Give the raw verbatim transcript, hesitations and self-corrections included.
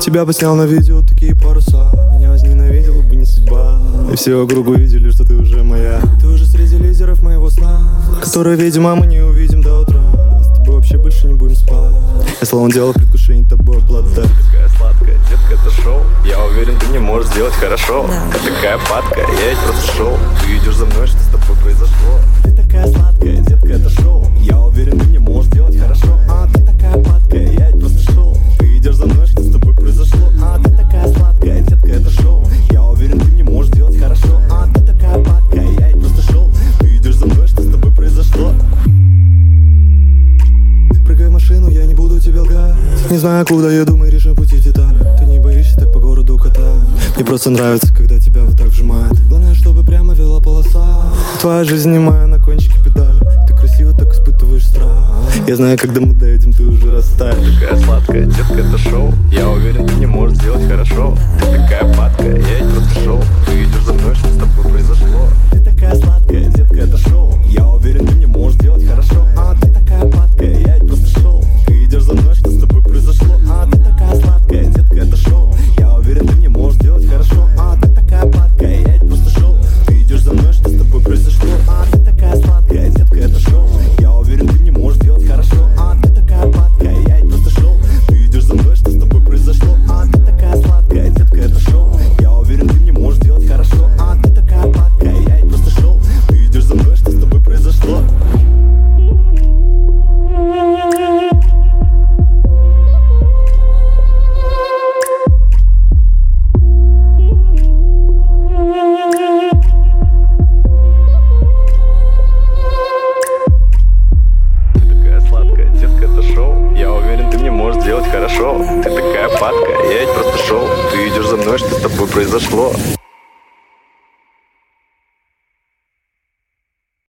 Тебя бы снял на видео такие паруса. Меня возненавидела бы не судьба. И все вокруг увидели, что ты уже моя. Ты уже среди лидеров моего сна, которые, видимо, мы не увидим до утра. С тобой вообще больше не будем спать. Я словно делал предвкушение тобой обладать. Такая сладкая, детка, это шоу. Я уверен, ты не можешь сделать хорошо. Ты такая падка, я ведь просто шоу. Ты идешь за мной, что с тобой произошло. Ты такая сладкая, детка, это шоу. Я уверен, ты не можешь делать хорошо. А ты такая падкая, я ведь просто шоу. Ты идешь за мной, что с тобой произошло. А ты такая сладкая, детка, это шоу. Я уверен, ты не можешь делать хорошо. А ты такая падкая, я ведь просто шоу. Ты идешь за мной, что с тобой произошло. Прыгай в машину, я не буду тебе лгать. Не знаю, куда еду, мы решим пути в деталях. Ты не боишься так по городу катать. Мне просто нравится, когда тебя вот так вжимает. Главное, чтобы прямо вела полоса. Твоя жизнь немая на кончике педали. Ты красиво так испытываешь страх. Я знаю, когда мы доедем, ты уже растаешь. Такая сладкая, детка, это шоу. Я уверен, ты не можешь сделать хорошо. Ты такая падка, я ведь просто шоу. Ты идешь за мной, что с тобой произошло. Ты такая сладкая, детка, это шоу. Я уверен, ты не можешь делать хорошо. А ты такая падкая, я ведь просто шоу. Ты идешь за мной, что с тобой произошло. А ты такая сладкая, детка, это шоу. Я уверен, ты не можешь делать хорошо. А ты такая падкая, я ведь просто шоу. Ты идешь за мной, что с тобой произошло. А ты такая сладкая, детка, это шоу. Я уверен, ты не можешь делать хорошо. А ты такая падкая, я ведь просто шоу. Ты идешь за мной, что с тобой произошло. А ты такая сладкая, детка, это шоу. Я уверен, ты не можешь делать хорошо. А ты такая падкая, я ведь просто шоу. Ты идешь за мной, что с тобой произошло. Хорошо, ты такая падка, я ведь просто шоу. Ты идешь за мной, что с тобой произошло.